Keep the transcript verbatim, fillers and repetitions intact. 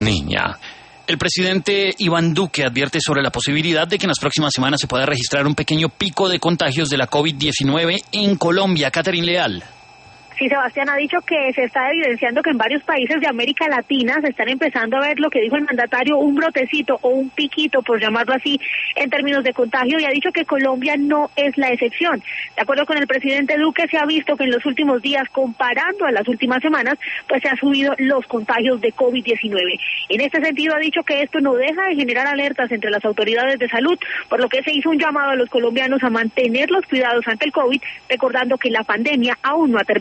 niña. El presidente Iván Duque advierte sobre la posibilidad de que en las próximas semanas se pueda registrar un pequeño pico de contagios de la COVID diecinueve en Colombia. Catherine Leal. Sí, Sebastián, ha dicho que se está evidenciando que en varios países de América Latina se están empezando a ver lo que dijo el mandatario, un brotecito o un piquito, por llamarlo así, en términos de contagio, y ha dicho que Colombia no es la excepción. De acuerdo con el presidente Duque, se ha visto que en los últimos días, comparando a las últimas semanas, pues se han subido los contagios de COVID diecinueve. En este sentido, ha dicho que esto no deja de generar alertas entre las autoridades de salud, por lo que se hizo un llamado a los colombianos a mantener los cuidados ante el COVID, recordando que la pandemia aún no ha terminado.